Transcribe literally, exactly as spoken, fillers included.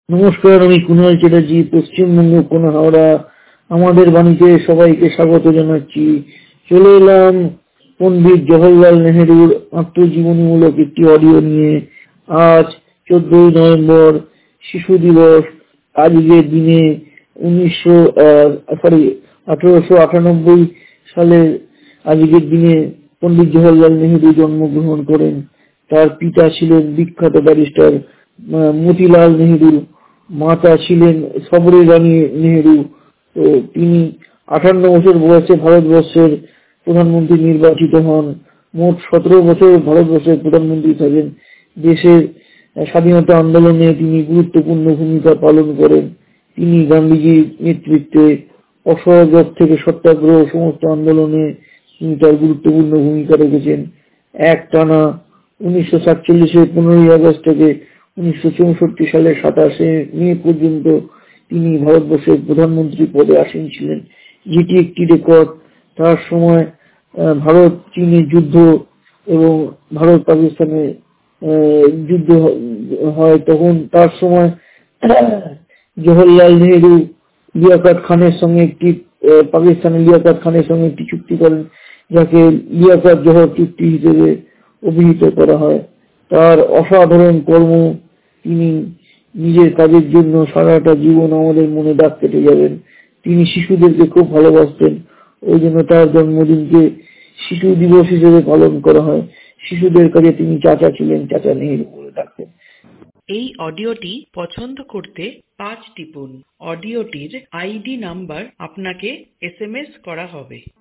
নমস্কার, আমি কুণাল চ্যাটার্জি, পশ্চিমবঙ্গ কোণহাওড়া। আমাদের বাণীতে সবাইকে স্বাগত জানাচ্ছি। চলে এলাম পণ্ডিত জওহরলাল নেহেরুর আত্মজীবনীমূলক একটি অডিও নিয়ে। আজ চোদ্দই নভেম্বর, শিশু দিবস। আজকের দিনে উনিশশো সরি আঠারোশো আটানব্বই সালের আজকের দিনে পণ্ডিত জওহরলাল নেহেরু জন্মগ্রহণ করেন। তার পিতা ছিলেন বিখ্যাত ব্যারিস্টার মতিলাল নেহেরু, মাতা ছিলেন সবরি রানী নেহেরু। তো তিনি আটান্ন বছর বয়সে ভারতবর্ষের প্রধানমন্ত্রী নির্বাচিত হন। মোট সতেরো বছর ভারতবর্ষের প্রধানমন্ত্রী থাকেন। দেশের স্বাধীনতা আন্দোলনে তিনি গুরুত্বপূর্ণ ভূমিকা পালন করেন। তিনি গান্ধীজির নেতৃত্বে অসহযোগ থেকে সত্যাগ্রহ সমস্ত আন্দোলনে তিনি তার গুরুত্বপূর্ণ ভূমিকা রেখেছেন। এক টানা উনিশশো সাতচল্লিশের পনেরোই আগস্ট থেকে উনিশশো চৌষট্টি সালের সাতাশে মে পর্যন্ত তিনি ভারতবর্ষের প্রধানমন্ত্রী পদে আসীন ছিলেন, যেটি একটি রেকর্ড। তার সময় ভারত চীনের যুদ্ধ এবং ভারত পাকিস্তানের যুদ্ধ হয়, তখন তার সময় জওহরলাল নেহেরু লিয়াকত খানের সঙ্গে একটি পাকিস্তানের লিয়াকত খানের সঙ্গে একটি চুক্তি করেন, যাকে লিয়াকত জোহর চুক্তি হিসেবে অভিহিত করা হয়। তার অসাধারণ কর্ম, তিনি নিজের কাজের জন্য সারাটা জীবন আমাদের মনে দাগ কেটে যাবেন। তিনি শিশুদেরকে খুব ভালোবাসতেন, ওই জন্য তার জন্মদিনকে শিশু দিবস হিসেবে পালন করা হয়। শিশুদের কাছে তিনি চাচা ছিলেন, চাচা নেহেরু বলে ডাকতেন। এই অডিওটি পছন্দ করতে পাঁচ টিপুন। অডিওটির আইডি নাম্বার আপনাকে এস এম এস করা হবে।